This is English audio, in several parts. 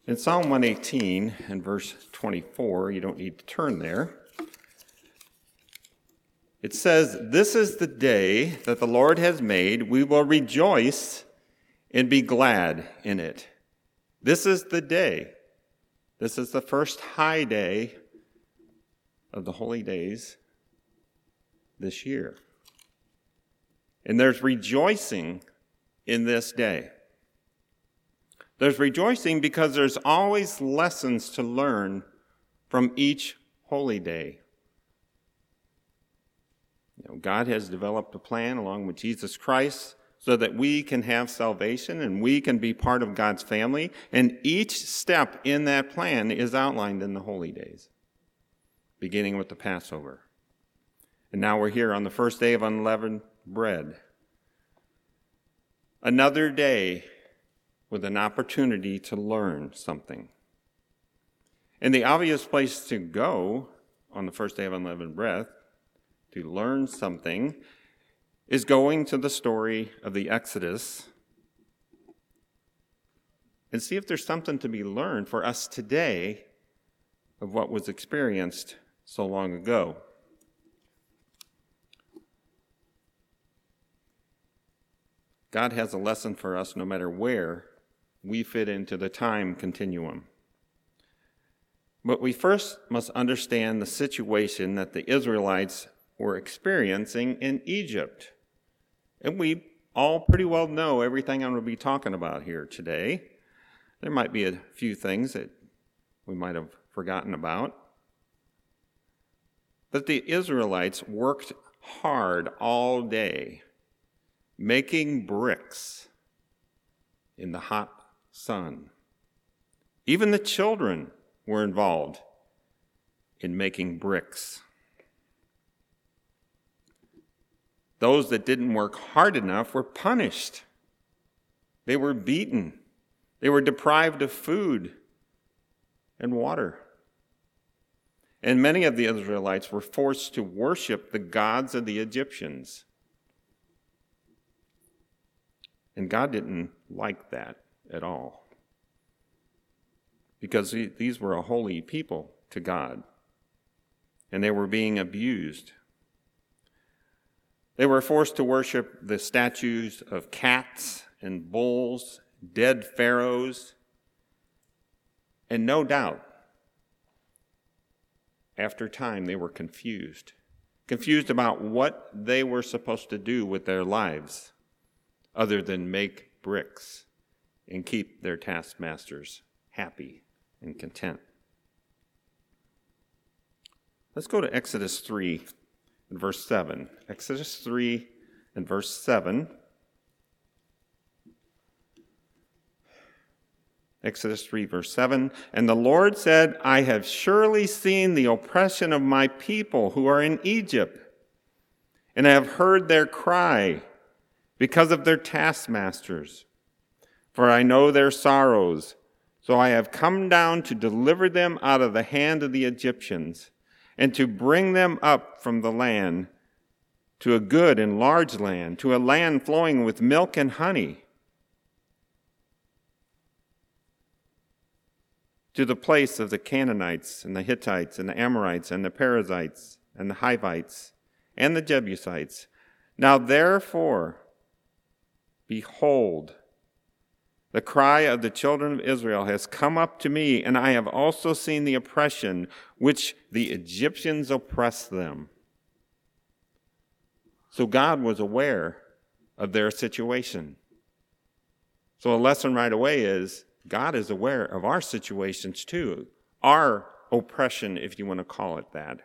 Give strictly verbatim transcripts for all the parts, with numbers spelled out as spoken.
In Psalm one eighteen and verse twenty-four, you don't need to turn there. It says, "This is the day that the Lord has made. We will rejoice and be glad in it." This is the day. This is the first high day of the holy days this year. And there's rejoicing in this day. There's rejoicing because there's always lessons to learn from each holy day. You know, God has developed a plan along with Jesus Christ so that we can have salvation and we can be part of God's family. And each step in that plan is outlined in the holy days, beginning with the Passover. And now we're here on the first day of unleavened bread. Another day with an opportunity to learn something. And the obvious place to go on the first day of unleavened bread to learn something is going to the story of the Exodus and see if there's something to be learned for us today of what was experienced so long ago. God has a lesson for us no matter where we fit into the time continuum. But we first must understand the situation that the Israelites were experiencing in Egypt. And we all pretty well know everything I'm going to be talking about here today. There might be a few things that we might have forgotten about. But the Israelites worked hard all day, making bricks in the hot sun. Even the children were involved in making bricks. Those that didn't work hard enough were punished. They were beaten. They were deprived of food and water. And many of the Israelites were forced to worship the gods of the Egyptians. And God didn't like that at all, because these were a holy people to God, and they were being abused. They were forced to worship the statues of cats and bulls, dead pharaohs, and no doubt, after time, they were confused, confused about what they were supposed to do with their lives other than make bricks and keep their taskmasters happy and content. Let's go to Exodus three and verse seven. Exodus three and verse seven. Exodus three, verse seven. "And the Lord said, I have surely seen the oppression of my people who are in Egypt, and I have heard their cry because of their taskmasters. For I know their sorrows, so I have come down to deliver them out of the hand of the Egyptians, and to bring them up from the land to a good and large land, to a land flowing with milk and honey, to the place of the Canaanites and the Hittites and the Amorites and the Perizzites and the Hivites and the Jebusites. Now therefore, behold, the cry of the children of Israel has come up to me, and I have also seen the oppression which the Egyptians oppress them." So God was aware of their situation. So a lesson right away is God is aware of our situations too, our oppression, if you want to call it that.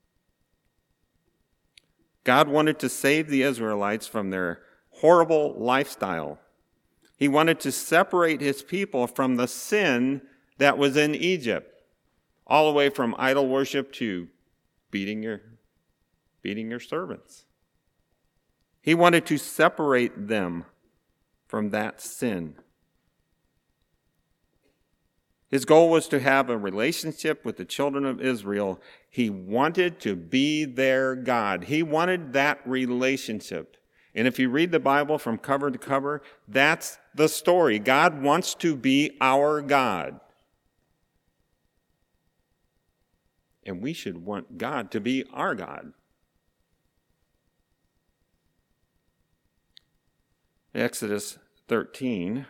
God wanted to save the Israelites from their horrible lifestyle. He wanted to separate his people from the sin that was in Egypt, all the way from idol worship to beating your, beating your servants. He wanted to separate them from that sin. His goal was to have a relationship with the children of Israel. He wanted to be their God. He wanted that relationship. And if you read the Bible from cover to cover, that's the story. God wants to be our God. And we should want God to be our God. Exodus thirteen.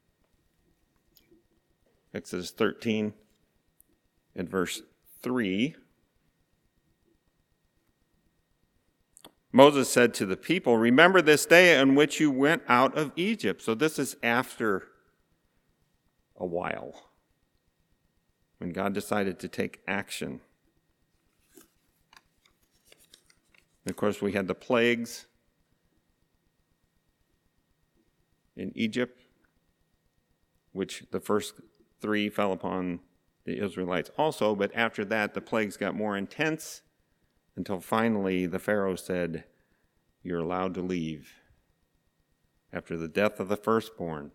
Exodus thirteen and verse three. Moses said to the people, "Remember this day on which you went out of Egypt." So this is after a while, when God decided to take action. And of course, we had the plagues in Egypt, which the first three fell upon the Israelites also, but after that, the plagues got more intense until finally the Pharaoh said, "You're allowed to leave," after the death of the firstborn.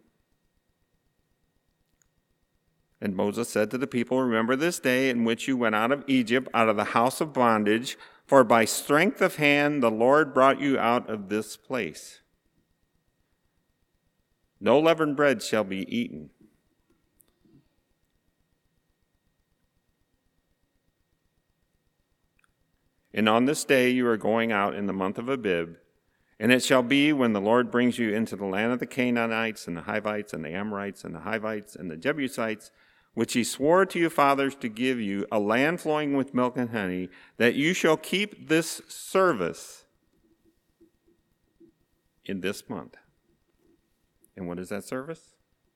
And Moses said to the people, "Remember this day in which you went out of Egypt, out of the house of bondage, for by strength of hand the Lord brought you out of this place. No leavened bread shall be eaten. And on this day you are going out in the month of Abib, and it shall be when the Lord brings you into the land of the Canaanites and the Hivites and the Amorites and the Hivites and the Jebusites, which he swore to your fathers to give you, a land flowing with milk and honey, that you shall keep this service in this month." And what is that service?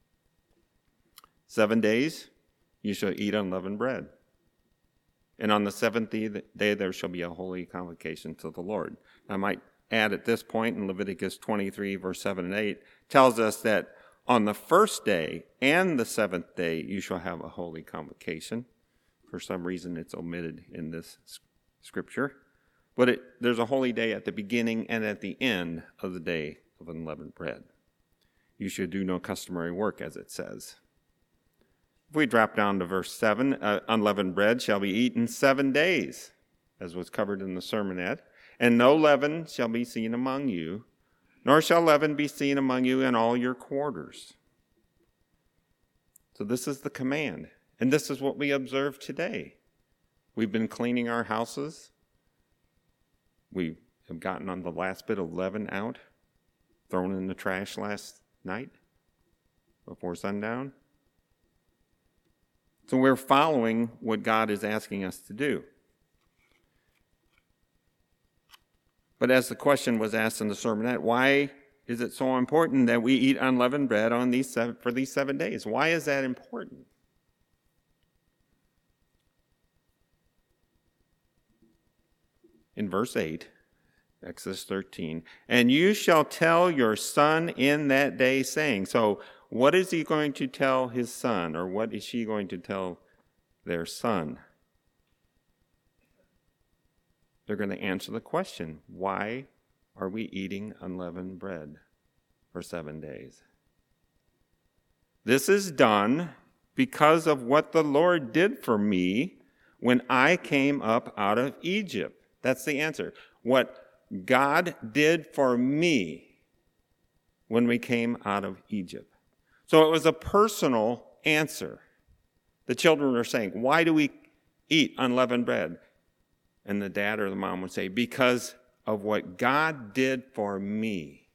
Seven days you shall eat unleavened bread. And on the seventh day there shall be a holy convocation to the Lord. I might add at this point in Leviticus twenty-three, verse seven and eight, tells us that on the first day and the seventh day you shall have a holy convocation. For some reason it's omitted in this scripture. But it, there's a holy day at the beginning and at the end of the day of unleavened bread. You should do no customary work, as it says. If we drop down to verse seven, uh, unleavened bread shall be eaten seven days, as was covered in the sermonette, and no leaven shall be seen among you, nor shall leaven be seen among you in all your quarters. So this is the command, and this is what we observe today. We've been cleaning our houses. We have gotten on the last bit of leaven out, thrown in the trash last night before sundown. So we're following what God is asking us to do. But as the question was asked in the sermonette, why is it so important that we eat unleavened bread on these seven, for these seven days? Why is that important? In verse eight, Exodus thirteen, "And you shall tell your son in that day, saying," so what is he going to tell his son, or what is she going to tell their son? They're going to answer the question, why are we eating unleavened bread for seven days? This is done because of what the Lord did for me when I came up out of Egypt. That's the answer. What God did for me when we came out of Egypt. So it was a personal answer. The children are saying, why do we eat unleavened bread? And the dad or the mom would say, because of what God did for me.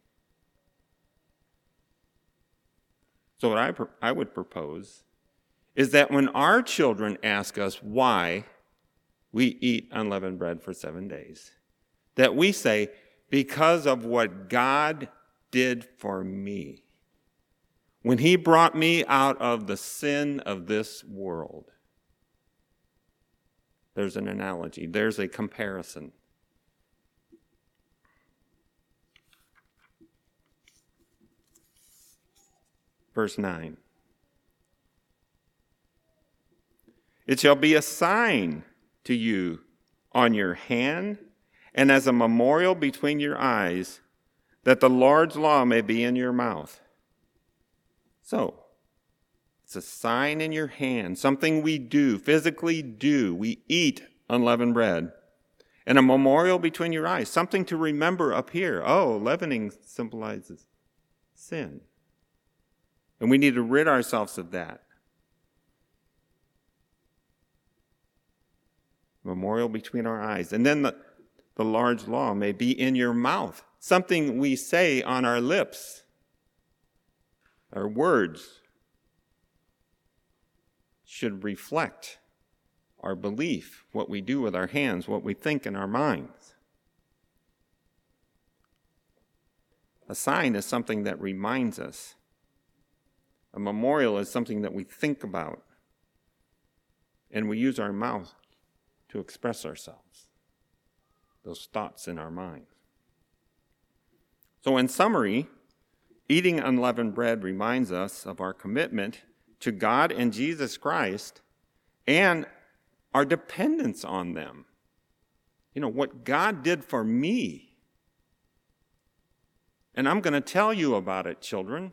So what I, I would propose is that when our children ask us why we eat unleavened bread for seven days, that we say, because of what God did for me. When he brought me out of the sin of this world. There's an analogy. There's a comparison. Verse nine. "It shall be a sign to you on your hand and as a memorial between your eyes, that the Lord's law may be in your mouth." So, it's a sign in your hand, something we do, physically do. We eat unleavened bread. And a memorial between your eyes, something to remember up here. Oh, leavening symbolizes sin. And we need to rid ourselves of that. memorial between our eyes. And then the, the large law may be in your mouth, something we say on our lips. Our words should reflect our belief, what we do with our hands, what we think in our minds. A sign is something that reminds us. A memorial is something that we think about. And we use our mouth to express ourselves, those thoughts in our minds. So in summary, eating unleavened bread reminds us of our commitment to God and Jesus Christ and our dependence on them. You know, what God did for me. And I'm going to tell you about it, children.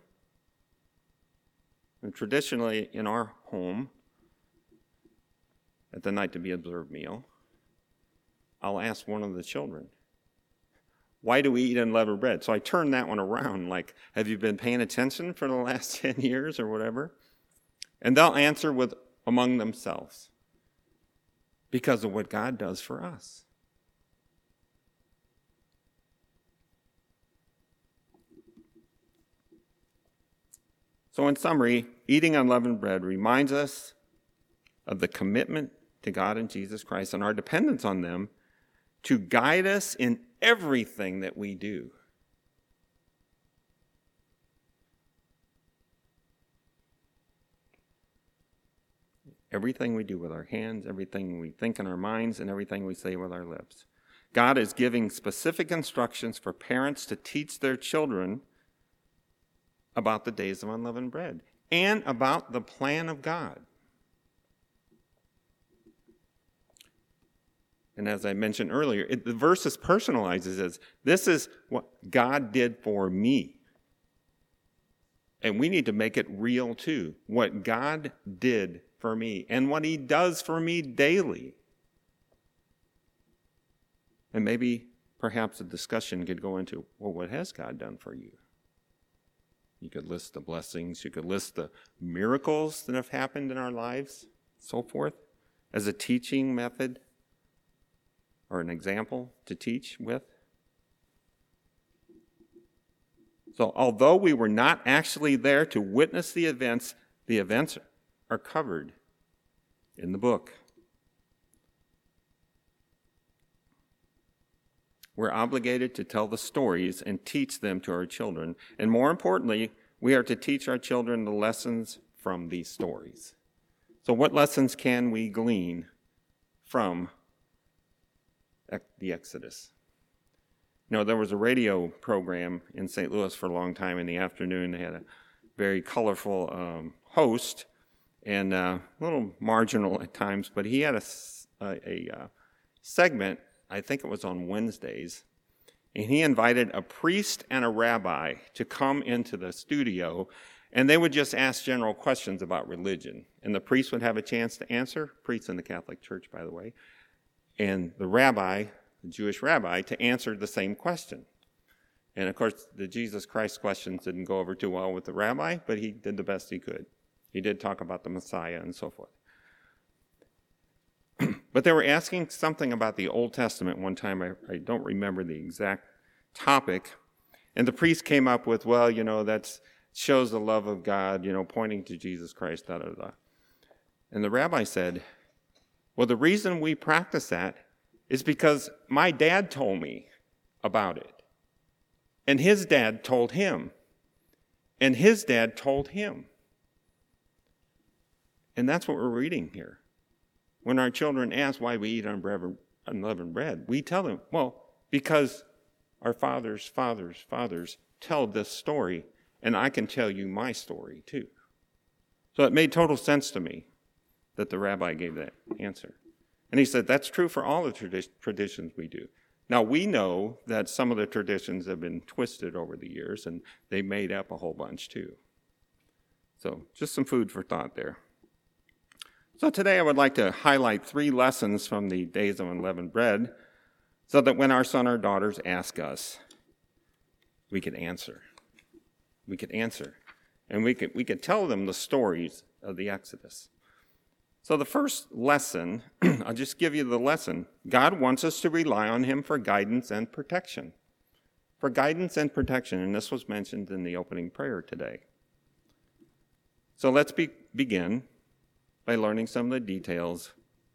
And traditionally, in our home, at the night to be observed meal, I'll ask one of the children, why do we eat unleavened bread? So I turn that one around, like, have you been paying attention for the last ten years or whatever? And they'll answer with among themselves, because of what God does for us. So in summary, eating unleavened bread reminds us of the commitment to God and Jesus Christ and our dependence on them to guide us in everything that we do. Everything we do with our hands, everything we think in our minds, and everything we say with our lips. God is giving specific instructions for parents to teach their children about the days of unleavened bread and about the plan of God. And as I mentioned earlier, it, the verse personalizes as, this is what God did for me. And we need to make it real too. What God did for me and what he does for me daily. And maybe perhaps a discussion could go into, well, what has God done for you? You could list the blessings. You could list the miracles that have happened in our lives, so forth, as a teaching method or an example to teach with. So although we were not actually there to witness the events, the events are covered in the book. We're obligated to tell the stories and teach them to our children. And more importantly, we are to teach our children the lessons from these stories. So what lessons can we glean from the Exodus? You know, there was a radio program in Saint Louis for a long time in the afternoon. They had a very colorful um, host and uh, a little marginal at times, but he had a, a, a uh, segment, I think it was on Wednesdays, and he invited a priest and a rabbi to come into the studio, and they would just ask general questions about religion. And the priest would have a chance to answer, priest in the Catholic Church, by the way, and the rabbi, the Jewish rabbi, to answer the same question. And of course, the Jesus Christ questions didn't go over too well with the rabbi, but he did the best he could. He did talk about the Messiah and so forth. But they were asking something about the Old Testament one time. I, I don't remember the exact topic. And the priest came up with, well, you know, that shows the love of God, you know, pointing to Jesus Christ, da, da, da. And the rabbi said, well, the reason we practice that is because my dad told me about it. And his dad told him. And his dad told him. And that's what we're reading here. When our children ask why we eat unleavened bread, we tell them, well, because our fathers, fathers, fathers tell this story, and I can tell you my story too. So it made total sense to me that the rabbi gave that answer. And he said, that's true for all the tradi- traditions we do. Now, we know that some of the traditions have been twisted over the years, and they made up a whole bunch too. So just some food for thought there. So today I would like to highlight three lessons from the Days of Unleavened Bread so that when our son or daughters ask us, we could answer. We could answer. And we could, we could tell them the stories of the Exodus. So the first lesson, I'll just give you the lesson. God wants us to rely on him for guidance and protection. For guidance and protection, and this was mentioned in the opening prayer today. So let's be, begin by learning some of the details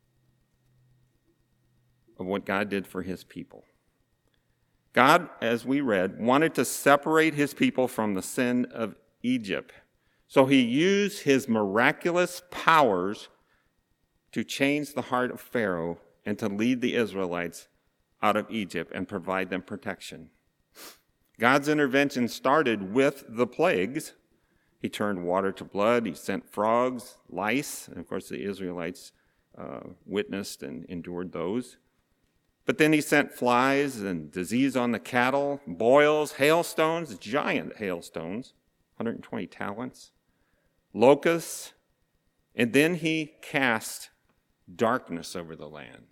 of what God did for his people. God, as we read, wanted to separate his people from the sin of Egypt. So he used his miraculous powers to change the heart of Pharaoh and to lead the Israelites out of Egypt and provide them protection. God's intervention started with the plagues. He turned water to blood. He sent frogs, lice, and of course the Israelites uh, witnessed and endured those. But then he sent flies and disease on the cattle, boils, hailstones, giant hailstones, one hundred twenty talents, locusts, and then he cast darkness over the land,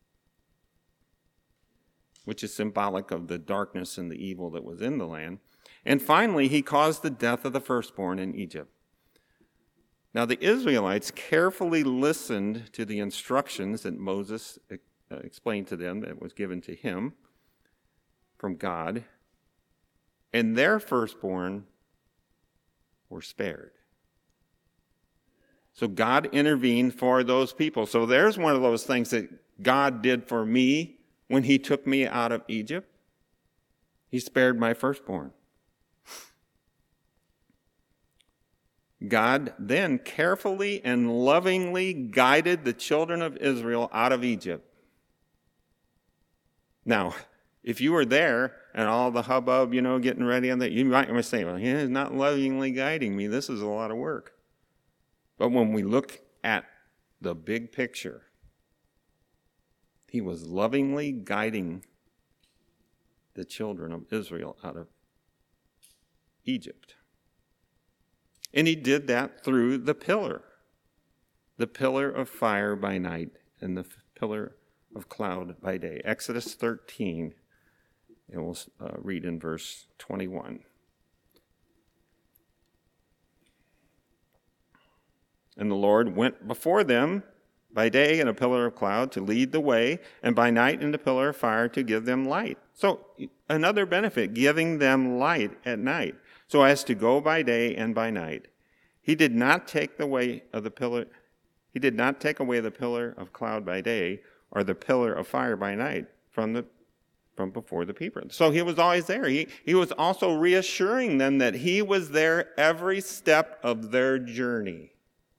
which is symbolic of the darkness and the evil that was in the land. And finally, he caused the death of the firstborn in Egypt. Now, the Israelites carefully listened to the instructions that Moses explained to them that was given to him from God, and their firstborn were spared. So God intervened for those people. So there's one of those things that God did for me when he took me out of Egypt. He spared my firstborn. God then carefully and lovingly guided the children of Israel out of Egypt. Now, if you were there and all the hubbub, you know, getting ready on that, you might say, well, he's not lovingly guiding me. This is a lot of work. But when we look at the big picture, he was lovingly guiding the children of Israel out of Egypt. And he did that through the pillar, the pillar of fire by night and the pillar of cloud by day. Exodus thirteen, and we'll uh, read in verse twenty-one. And the Lord went before them by day in a pillar of cloud to lead the way, and by night in a pillar of fire to give them light. So another benefit, giving them light at night, so as to go by day and by night. He did not take the way of the pillar. He did not take away the pillar of cloud by day or the pillar of fire by night from the from before the people. So he was always there. He, he was also reassuring them that he was there every step of their journey.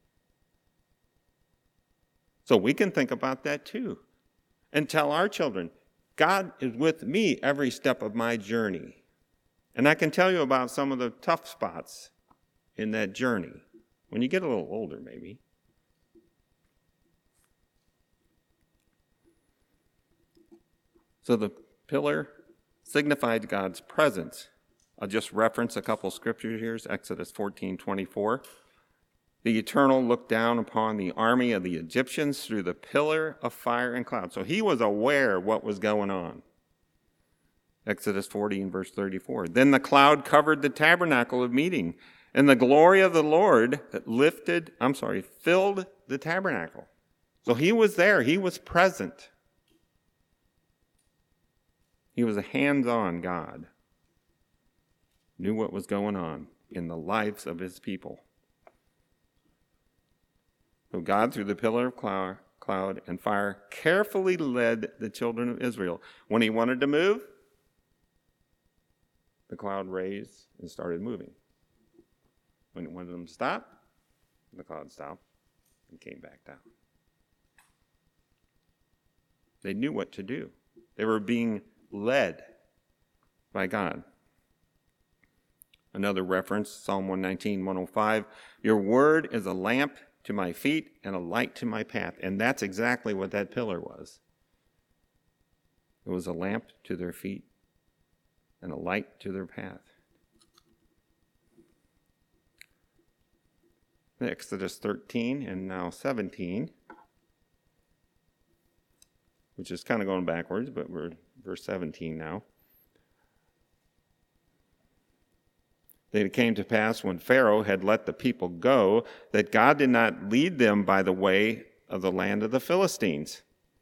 So we can think about that too and tell our children, God is with me every step of my journey. And I can tell you about some of the tough spots in that journey when you get a little older, maybe. So the pillar signified God's presence. I'll just reference a couple scriptures here. Exodus fourteen twenty-four. The Eternal looked down upon the army of the Egyptians through the pillar of fire and cloud. So he was aware what was going on. Exodus fourteen, verse thirty-four. Then the cloud covered the tabernacle of meeting, and the glory of the Lord lifted, I'm sorry, filled the tabernacle. So he was there. He was present. He was a hands-on God. Knew what was going on in the lives of his people. So God, through the pillar of cloud, cloud and fire, carefully led the children of Israel. When he wanted to move, the cloud raised and started moving. When he wanted them to stop, the cloud stopped and came back down. They knew what to do. They were being led by God. Another reference, Psalm one nineteen, one oh five. Your word is a lamp to my feet and a light to my path. And that's exactly what that pillar was. It was a lamp to their feet and a light to their path. Exodus thirteen and now seventeen, which is kind of going backwards, but we're verse seventeen now. Then it came to pass when Pharaoh had let the people go that God did not lead them by the way of the land of the Philistines,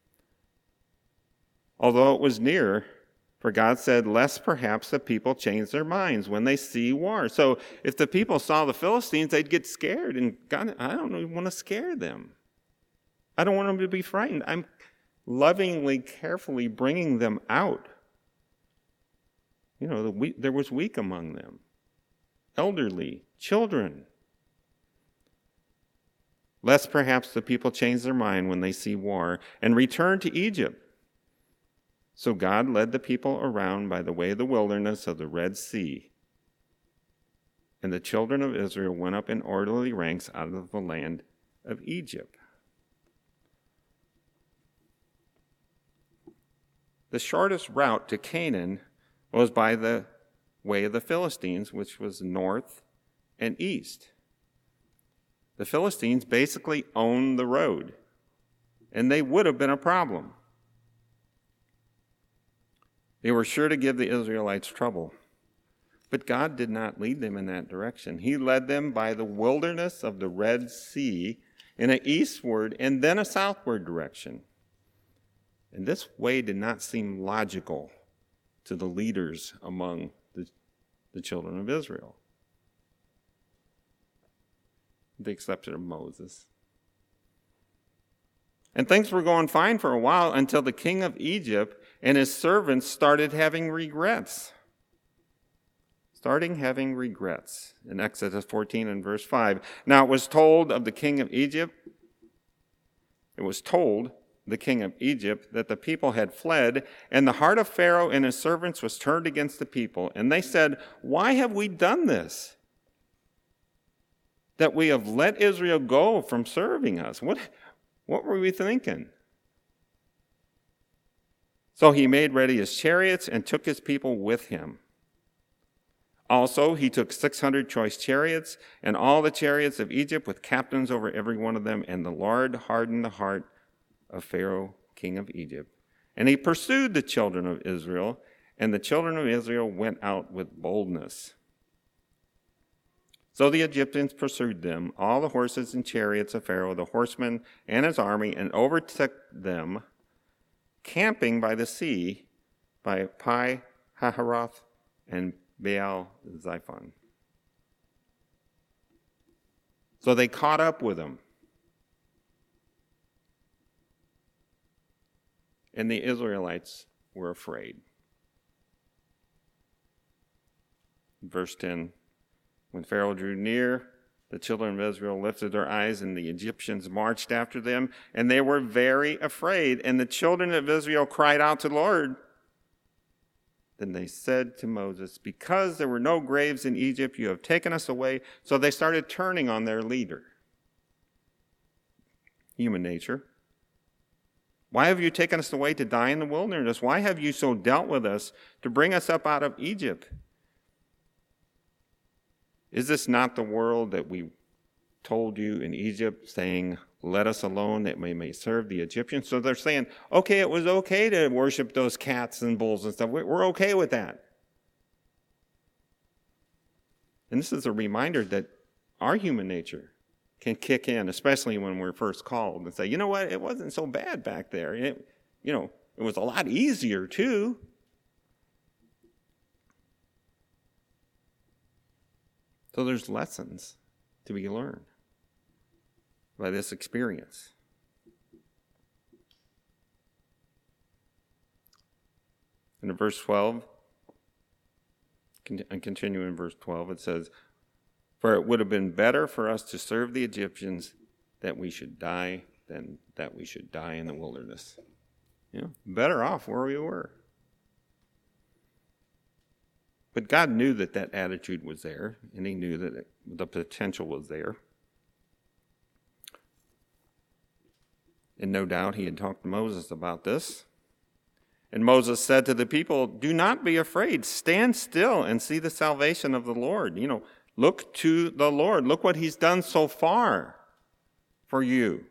although it was near. For God said, lest perhaps the people change their minds when they see war. So if the people saw the Philistines, they'd get scared. And God, I don't even want to scare them. I don't want them to be frightened. I'm lovingly, carefully bringing them out. You know, the weak, there was weak among them. Elderly, children. Lest perhaps the people change their mind when they see war and return to Egypt. So God led the people around by the way of the wilderness of the Red Sea. And the children of Israel went up in orderly ranks out of the land of Egypt. The shortest route to Canaan was by the way of the Philistines, which was north and east. The Philistines basically owned the road, and they would have been a problem. They were sure to give the Israelites trouble. But God did not lead them in that direction. He led them by the wilderness of the Red Sea in an eastward and then a southward direction. And this way did not seem logical to the leaders among the, the children of Israel, with the exception of Moses. And things were going fine for a while until the king of Egypt and his servants started having regrets. Starting having regrets. In Exodus fourteen and verse five. Now it was told of the king of Egypt, it was told the king of Egypt that the people had fled, and the heart of Pharaoh and his servants was turned against the people. And they said, why have we done this? That we have let Israel go from serving us. What, what were we thinking? So he made ready his chariots and took his people with him. Also, he took six hundred choice chariots and all the chariots of Egypt with captains over every one of them. And the Lord hardened the heart of Pharaoh, king of Egypt. And he pursued the children of Israel, and the children of Israel went out with boldness. So the Egyptians pursued them, all the horses and chariots of Pharaoh, the horsemen and his army, and overtook them, camping by the sea, by Pi Hahiroth and Baal Zephon. So they caught up with them. And the Israelites were afraid. Verse ten, when Pharaoh drew near, the children of Israel lifted their eyes, and the Egyptians marched after them, and they were very afraid. And the children of Israel cried out to the Lord. Then they said to Moses, because there were no graves in Egypt, you have taken us away. So they started turning on their leader. Human nature. Why have you taken us away to die in the wilderness? Why have you so dealt with us to bring us up out of Egypt? Is this not the world that we told you in Egypt, saying, let us alone that we may serve the Egyptians? So they're saying, okay, it was okay to worship those cats and bulls and stuff. We're okay with that. And this is a reminder that our human nature can kick in, especially when we're first called, and say, you know what, it wasn't so bad back there. It, you know, it was a lot easier too. So there's lessons to be learned by this experience. And in verse twelve, and continue in verse twelve, it says, for it would have been better for us to serve the Egyptians that we should die than that we should die in the wilderness. You know, better off where we were. But God knew that that attitude was there, and he knew that it, the potential was there. And no doubt he had talked to Moses about this. And Moses said to the people, do not be afraid. Stand still and see the salvation of the Lord. You know, look to the Lord. Look what he's done so far for you.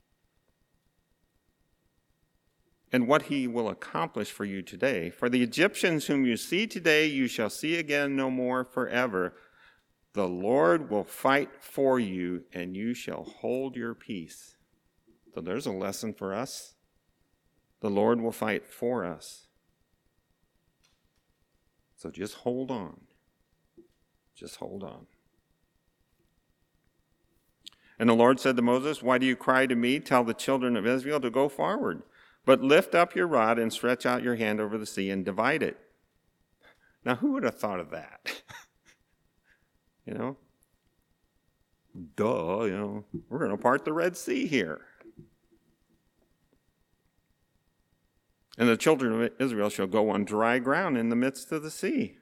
And what he will accomplish for you today. For the Egyptians whom you see today, you shall see again no more forever. The Lord will fight for you, and you shall hold your peace. So there's a lesson for us. The Lord will fight for us. So just hold on. Just hold on. And the Lord said to Moses, "Why do you cry to me? Tell the children of Israel to go forward. But lift up your rod and stretch out your hand over the sea and divide it." Now, who would have thought of that? you know? Duh, you know, we're going to part the Red Sea here. And the children of Israel shall go on dry ground in the midst of the sea.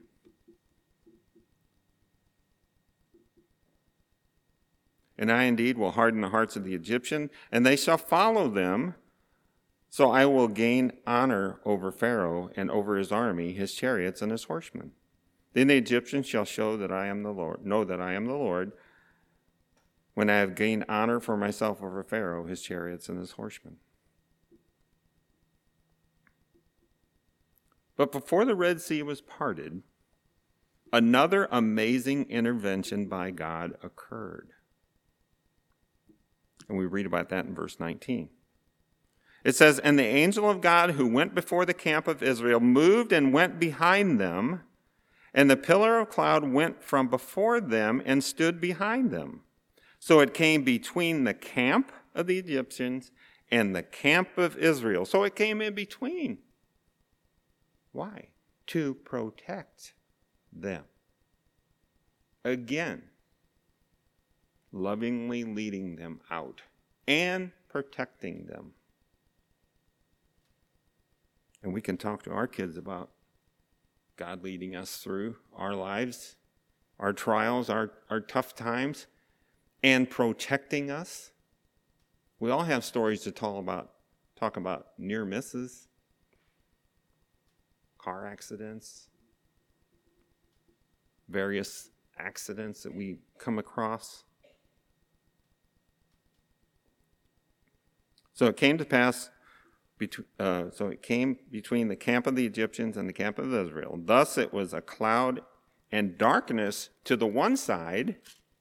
And I indeed will harden the hearts of the Egyptians, and they shall follow them. So I will gain honor over Pharaoh and over his army, his chariots, and his horsemen. Then the Egyptians shall show that I am the Lord, know that I am the Lord, when I have gained honor for myself over Pharaoh, his chariots, and his horsemen. But before the Red Sea was parted, another amazing intervention by God occurred. And we read about that in verse nineteen. It says, "And the angel of God who went before the camp of Israel moved and went behind them, and the pillar of cloud went from before them and stood behind them. So it came between the camp of the Egyptians and the camp of Israel." So it came in between. Why? To protect them. Again, lovingly leading them out and protecting them. And we can talk to our kids about God leading us through our lives, our trials, our, our tough times, and protecting us. We all have stories to talk about, talk about near misses, car accidents, various accidents that we come across. So it came to pass, between, uh, so it came between the camp of the Egyptians and the camp of Israel. Thus it was a cloud and darkness to the one side,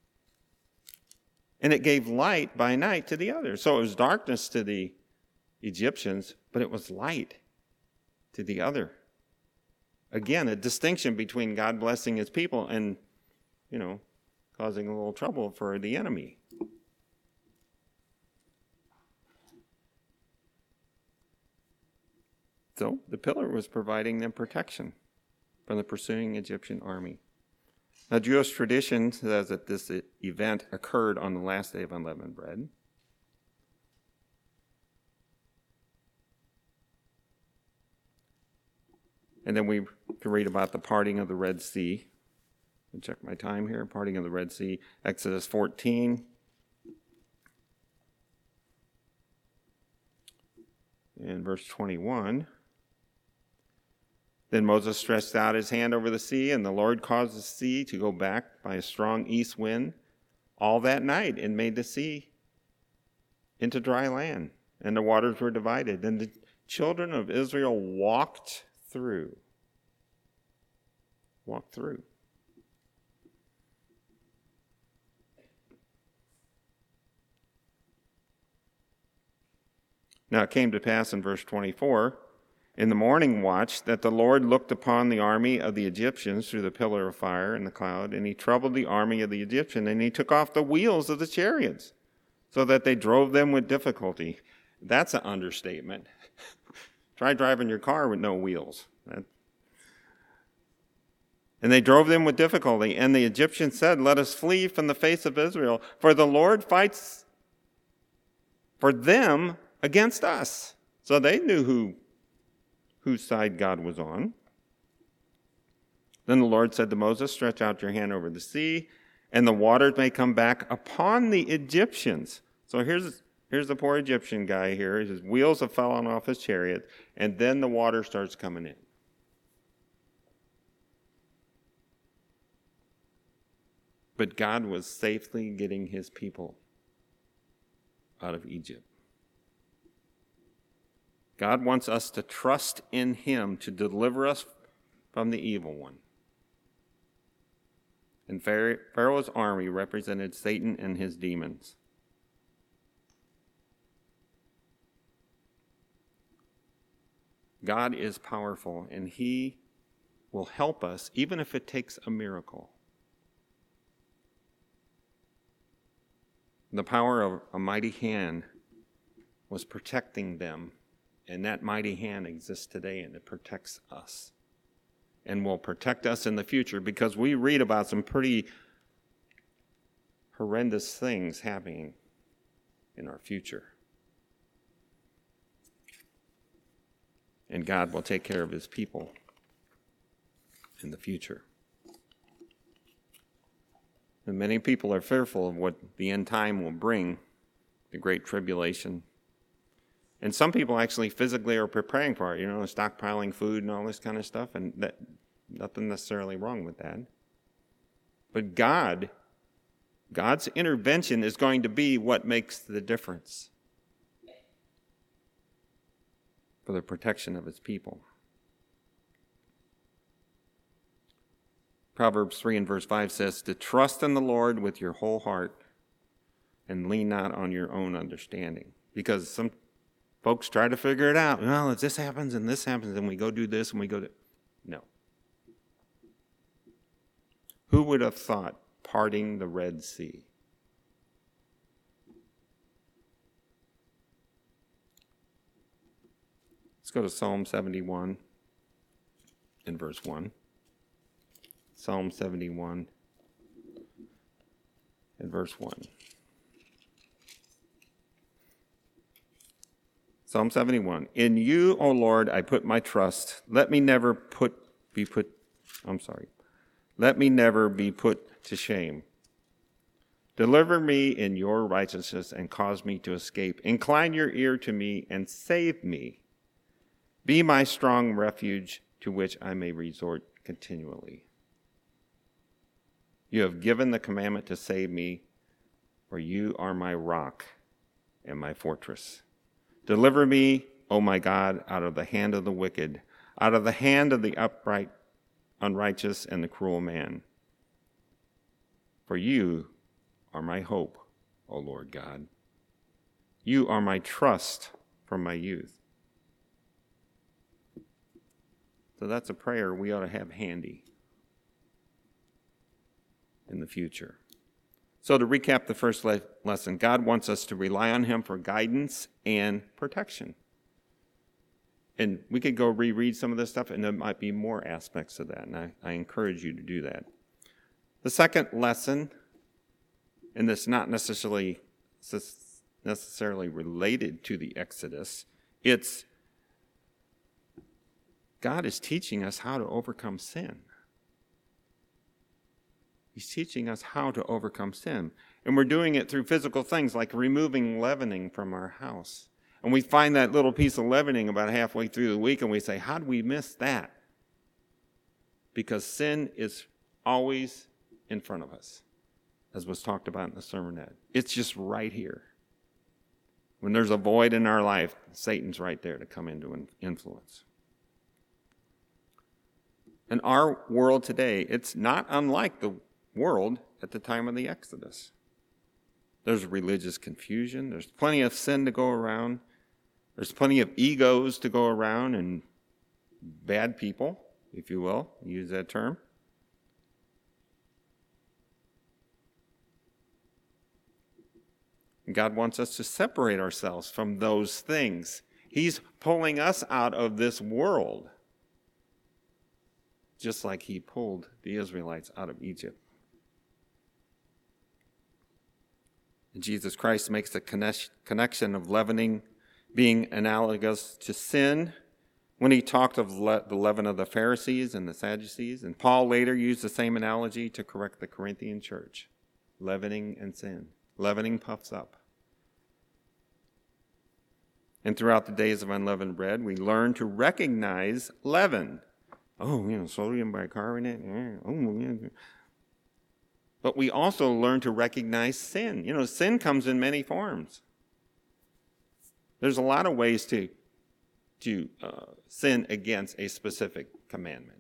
and it gave light by night to the other. So it was darkness to the Egyptians, but it was light to the other. Again, a distinction between God blessing his people and, you know, causing a little trouble for the enemy. So the pillar was providing them protection from the pursuing Egyptian army. Now, Jewish tradition says that this event occurred on the last day of unleavened bread. And then we can read about the parting of the Red Sea. I'll check my time here. Parting of the Red Sea, Exodus fourteen. And verse twenty-one. Then Moses stretched out his hand over the sea, and the Lord caused the sea to go back by a strong east wind all that night, and made the sea into dry land, and the waters were divided. And the children of Israel walked through. Walked through. Now it came to pass in verse twenty-four, in the morning watch, that the Lord looked upon the army of the Egyptians through the pillar of fire and the cloud, and he troubled the army of the Egyptians, and he took off the wheels of the chariots, so that they drove them with difficulty. That's an understatement. Try driving your car with no wheels. That... And they drove them with difficulty, and the Egyptians said, "Let us flee from the face of Israel, for the Lord fights for them against us." So they knew who whose side God was on. Then the Lord said to Moses, "Stretch out your hand over the sea, and the waters may come back upon the Egyptians." So here's here's the poor Egyptian guy here. His wheels have fallen off his chariot, and then the water starts coming in. But God was safely getting his people out of Egypt. God wants us to trust in him to deliver us from the evil one. And Pharaoh's army represented Satan and his demons. God is powerful, and he will help us, even if it takes a miracle. The power of a mighty hand was protecting them, and that mighty hand exists today, and it protects us and will protect us in the future, because we read about some pretty horrendous things happening in our future. And God will take care of his people in the future. And many people are fearful of what the end time will bring, the great tribulation. And some people actually physically are preparing for it, you know, stockpiling food and all this kind of stuff, and that, nothing necessarily wrong with that. But God, God's intervention is going to be what makes the difference for the protection of his people. Proverbs three and verse five says, to trust in the Lord with your whole heart and lean not on your own understanding. Because some folks try to figure it out. Well, if this happens and this happens and we go do this and we go do... No. Who would have thought parting the Red Sea? Let's go to Psalm seventy-one in verse one. Psalm seventy-one and verse one. Psalm seventy-one. In you, O Lord, I put my trust. Let me never put be put I'm sorry. Let me never be put to shame. Deliver me in your righteousness and cause me to escape. Incline your ear to me and save me. Be my strong refuge to which I may resort continually. You have given the commandment to save me, for you are my rock and my fortress. Deliver me, O my God, out of the hand of the wicked, out of the hand of the upright, unrighteous, and the cruel man. For you are my hope, O Lord God. You are my trust from my youth. So that's a prayer we ought to have handy in the future. So to recap the first le- lesson, God wants us to rely on him for guidance and protection. And we could go reread some of this stuff, and there might be more aspects of that, and I, I encourage you to do that. The second lesson, and this not necessarily necessarily related to the Exodus, it's God is teaching us how to overcome sin. He's teaching us how to overcome sin. And we're doing it through physical things like removing leavening from our house. And we find that little piece of leavening about halfway through the week, and we say, how did we miss that? Because sin is always in front of us, as was talked about in the sermonette. It's just right here. When there's a void in our life, Satan's right there to come into an influence. In our world today, it's not unlike the world at the time of the Exodus. There's religious confusion. There's plenty of sin to go around. There's plenty of egos to go around and bad people, if you will, use that term. And God wants us to separate ourselves from those things. He's pulling us out of this world, just like he pulled the Israelites out of Egypt. And Jesus Christ makes the connection of leavening being analogous to sin when he talked of le- the leaven of the Pharisees and the Sadducees. And Paul later used the same analogy to correct the Corinthian church. Leavening and sin. Leavening puffs up. And throughout the days of unleavened bread, we learn to recognize leaven. Oh, you know, sodium bicarbonate. Oh, yeah. But we also learn to recognize sin. You know, sin comes in many forms. There's a lot of ways to, to uh, sin against a specific commandment.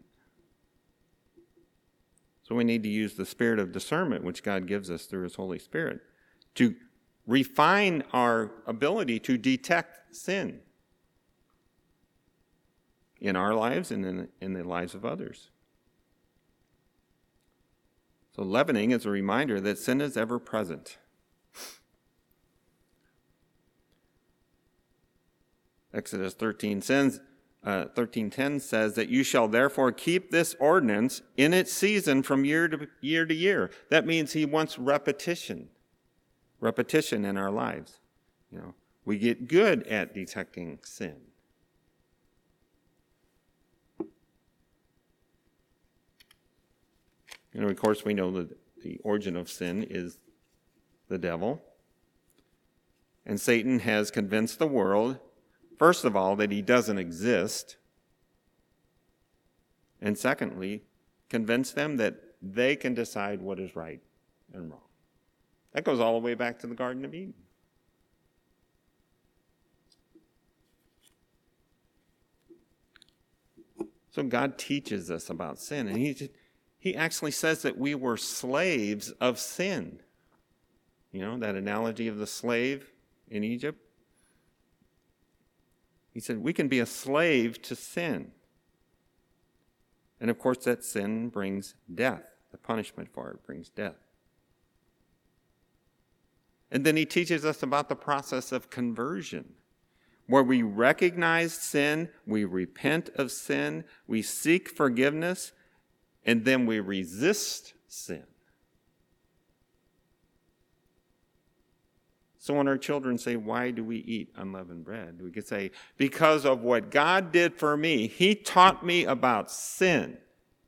So we need to use the spirit of discernment, which God gives us through his Holy Spirit, to refine our ability to detect sin. in our lives and in, in the lives of others. So leavening is a reminder that sin is ever present. Exodus thirteen ten uh, thirteen ten says that you shall therefore keep this ordinance in its season from year to year to year. That means he wants repetition, repetition in our lives. You know, we get good at detecting sin. And of course, we know that the origin of sin is the devil. And Satan has convinced the world, first of all, that he doesn't exist. And secondly, convince them that they can decide what is right and wrong. That goes all the way back to the Garden of Eden. So God teaches us about sin, and he he actually says that we were slaves of sin. You know, that analogy of the slave in Egypt. He said we can be a slave to sin. And of course, that sin brings death. The punishment for it brings death. And then he teaches us about the process of conversion, where we recognize sin, we repent of sin, we seek forgiveness, and then we resist sin. So when our children say, why do we eat unleavened bread? We could say, because of what God did for me. He taught me about sin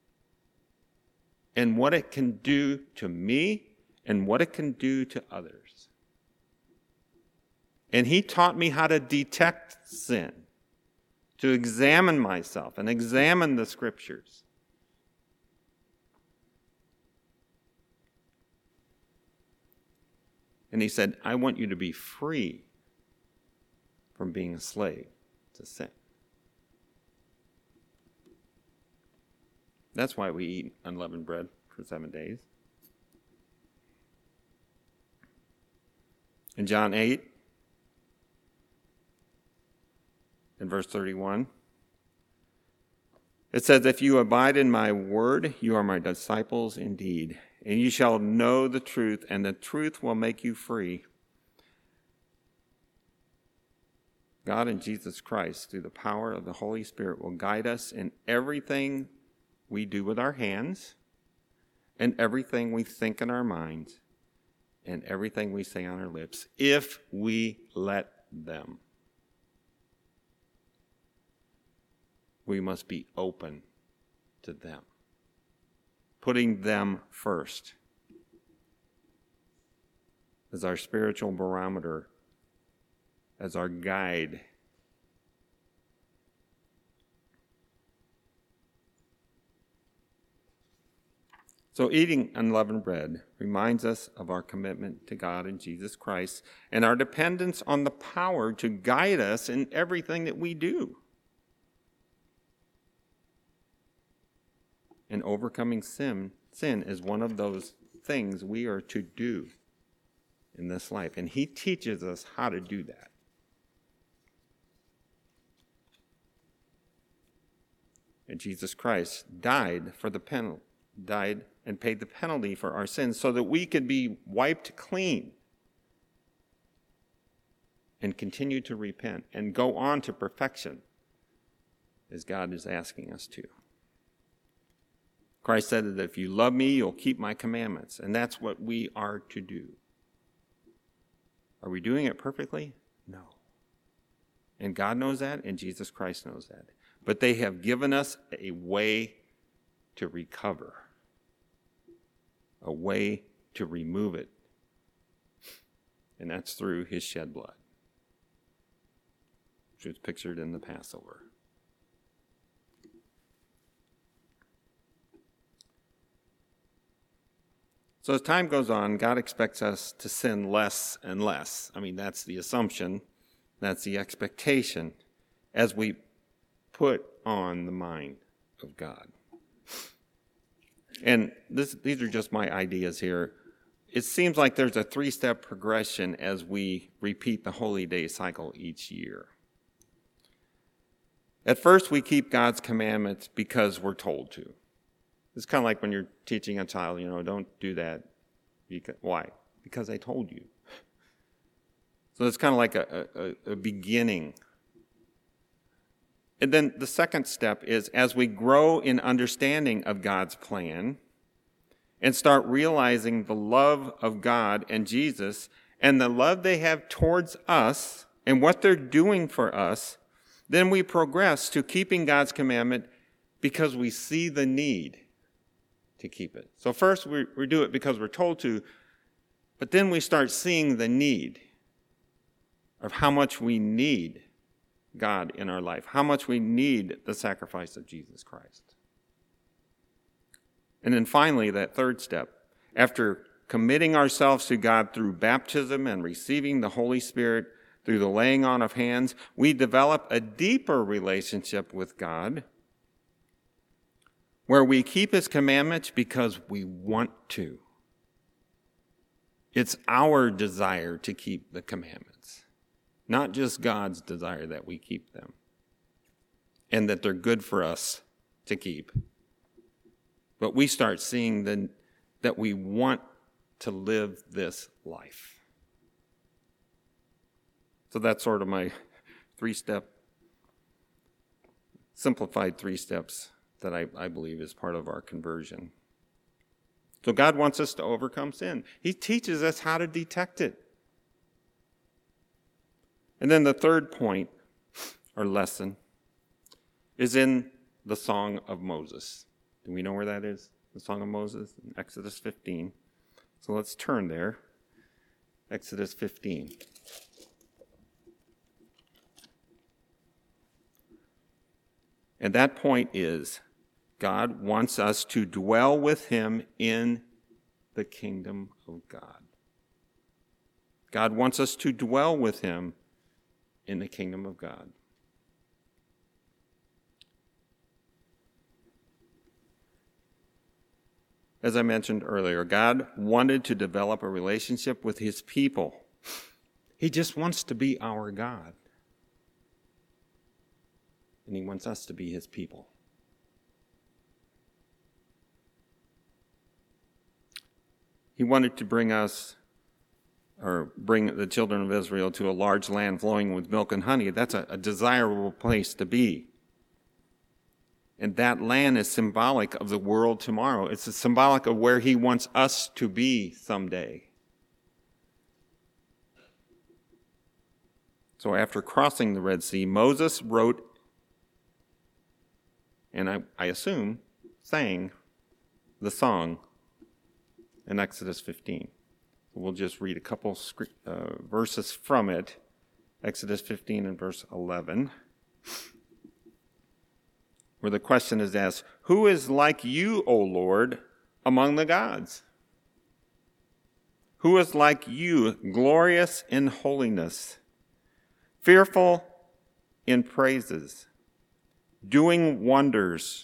and what it can do to me and what it can do to others. And he taught me how to detect sin, to examine myself and examine the scriptures. And he said, I want you to be free from being a slave to sin. That's why we eat unleavened bread for seven days. In John eight, in verse thirty-one, it says, if you abide in my word, you are my disciples indeed. And you shall know the truth, and the truth will make you free. God and Jesus Christ, through the power of the Holy Spirit, will guide us in everything we do with our hands, and everything we think in our minds, and everything we say on our lips, if we let them. We must be open to them. Putting them first as our spiritual barometer, as our guide. So eating unleavened bread reminds us of our commitment to God and Jesus Christ and our dependence on the power to guide us in everything that we do. And overcoming sin, sin is one of those things we are to do in this life. And he teaches us how to do that. And Jesus Christ died for the penalty, died and paid the penalty for our sins so that we could be wiped clean and continue to repent and go on to perfection as God is asking us to. Christ said that if you love me, you'll keep my commandments. And that's what we are to do. Are we doing it perfectly? No. And God knows that, and Jesus Christ knows that. But they have given us a way to recover, a way to remove it. And that's through his shed blood, which was pictured in the Passover. So as time goes on, God expects us to sin less and less. I mean, that's the assumption. That's the expectation as we put on the mind of God. And this, these are just my ideas here. It seems like there's a three-step progression as we repeat the holy day cycle each year. At first, we keep God's commandments because we're told to. It's kind of like when you're teaching a child, you know, don't do that. Because, why? Because I told you. So it's kind of like a, a, a beginning. And then the second step is as we grow in understanding of God's plan and start realizing the love of God and Jesus and the love they have towards us and what they're doing for us, then we progress to keeping God's commandment because we see the need to keep it. So first we, we do it because we're told to, but then we start seeing the need of how much we need God in our life, how much we need the sacrifice of Jesus Christ. And then finally, that third step, after committing ourselves to God through baptism and receiving the Holy Spirit through the laying on of hands, we develop a deeper relationship with God where we keep his commandments because we want to. It's our desire to keep the commandments, not just God's desire that we keep them and that they're good for us to keep. But we start seeing the, that we want to live this life. So that's sort of my three-step, simplified three steps that I, I believe is part of our conversion. So God wants us to overcome sin. He teaches us how to detect it. And then the third point, or lesson, is in the Song of Moses. Do we know where that is? The Song of Moses in Exodus fifteen. So let's turn there. Exodus fifteen. And that point is, God wants us to dwell with him in the kingdom of God. God wants us to dwell with him in the kingdom of God. As I mentioned earlier, God wanted to develop a relationship with his people. He just wants to be our God. And he wants us to be his people. He wanted to bring us, or bring the children of Israel to a large land flowing with milk and honey. That's a, a desirable place to be. And that land is symbolic of the world tomorrow. It's a symbolic of where he wants us to be someday. So after crossing the Red Sea, Moses wrote, and I, I assume sang the song in Exodus fifteen. We'll just read a couple uh, verses from it. Exodus fifteen and verse eleven. Where the question is asked, who is like you, O Lord, among the gods? Who is like you, glorious in holiness, fearful in praises, doing wonders?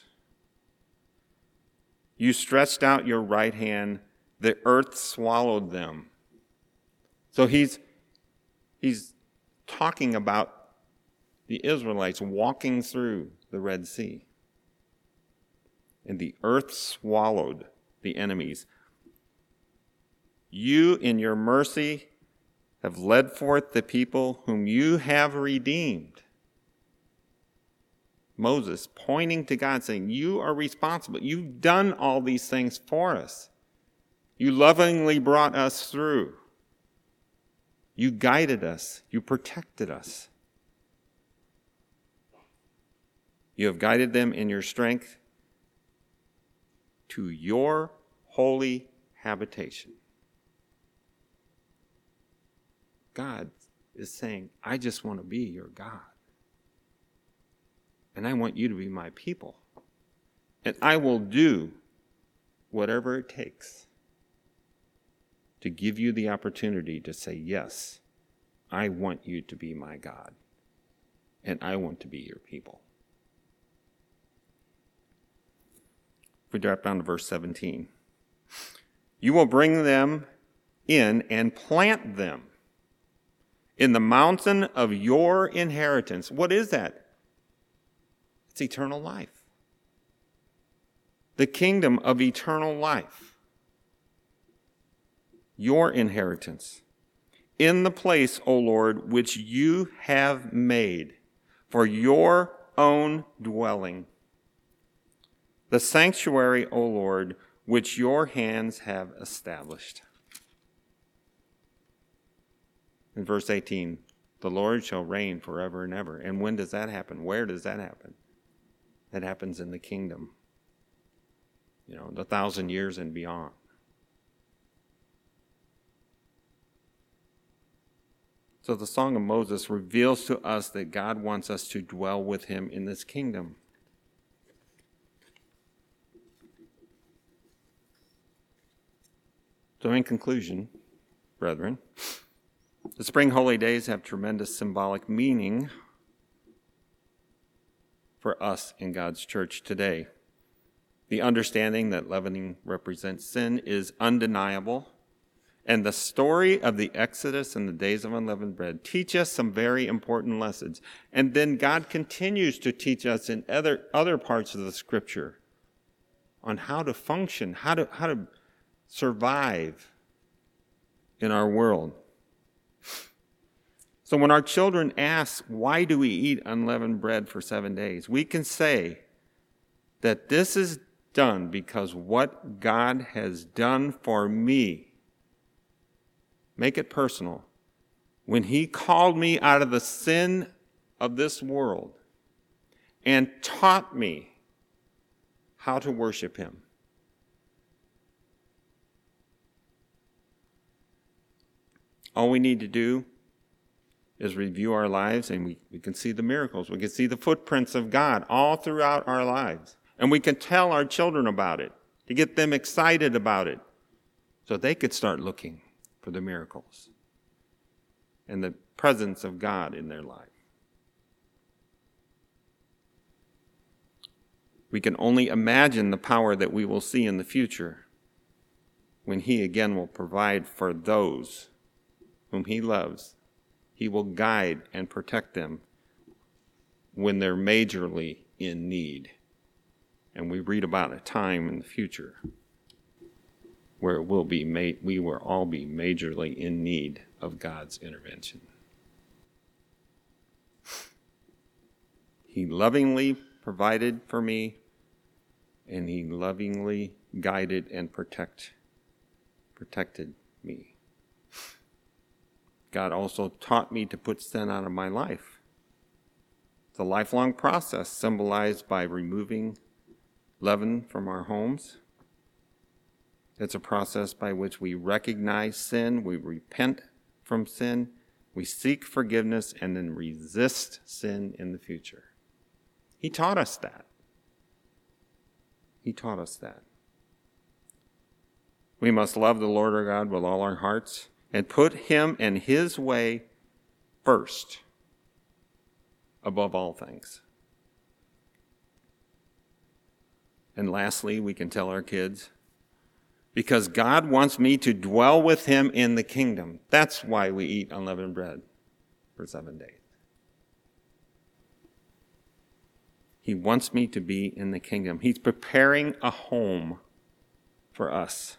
You stretched out your right hand, the earth swallowed them. So he's, he's talking about the Israelites walking through the Red Sea. And the earth swallowed the enemies. You, in your mercy, have led forth the people whom you have redeemed. Moses pointing to God, saying, you are responsible. You've done all these things for us. You lovingly brought us through. You guided us. You protected us. You have guided them in your strength to your holy habitation. God is saying, I just want to be your God. And I want you to be my people. And I will do whatever it takes to give you the opportunity to say, yes, I want you to be my God. And I want to be your people. If we drop down to verse seventeen. You will bring them in and plant them in the mountain of your inheritance. What is that? It's eternal life. The kingdom of eternal life. Your inheritance. In the place, O Lord, which you have made for your own dwelling. The sanctuary, O Lord, which your hands have established. In verse eighteen, the Lord shall reign forever and ever. And when does that happen? Where does that happen? That happens in the kingdom. You know, the thousand years and beyond. So the Song of Moses reveals to us that God wants us to dwell with him in this kingdom. So in conclusion, brethren, the spring holy days have tremendous symbolic meaning for us in God's church today. The understanding that leavening represents sin is undeniable, and the story of the Exodus and the days of unleavened bread teach us some very important lessons. And then God continues to teach us in other, other parts of the Scripture on how to function, how to, how to survive in our world. So when our children ask, why do we eat unleavened bread for seven days? We can say that this is done because what God has done for me. Make it personal. When he called me out of the sin of this world and taught me how to worship him. All we need to do is review our lives, and we, we can see the miracles. We can see the footprints of God all throughout our lives. And we can tell our children about it to get them excited about it so they could start looking for the miracles and the presence of God in their life. We can only imagine the power that we will see in the future when he again will provide for those whom he loves. He will guide and protect them when they're majorly in need. And we read about a time in the future where it will be made, we will all be majorly in need of God's intervention. He lovingly provided for me, and he lovingly guided and protect, protected me. God also taught me to put sin out of my life. It's a lifelong process symbolized by removing leaven from our homes. It's a process by which we recognize sin, we repent from sin, we seek forgiveness, and then resist sin in the future. He taught us that. He taught us that. We must love the Lord our God with all our hearts and put him and his way first above all things. And lastly, we can tell our kids, because God wants me to dwell with him in the kingdom. That's why we eat unleavened bread for seven days. He wants me to be in the kingdom. He's preparing a home for us.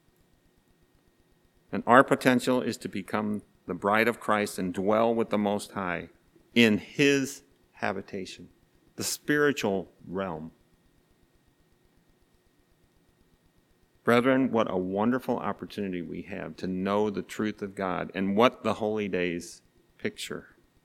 And our potential is to become the bride of Christ and dwell with the Most High in his habitation, the spiritual realm. Brethren, what a wonderful opportunity we have to know the truth of God and what the holy days picture.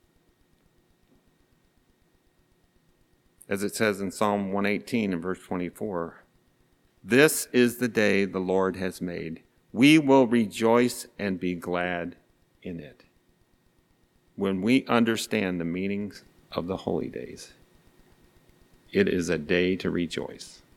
As it says in Psalm one eighteen and verse twenty-four, "This is the day the Lord has made. We will rejoice and be glad in it." When we understand the meanings of the holy days, it is a day to rejoice.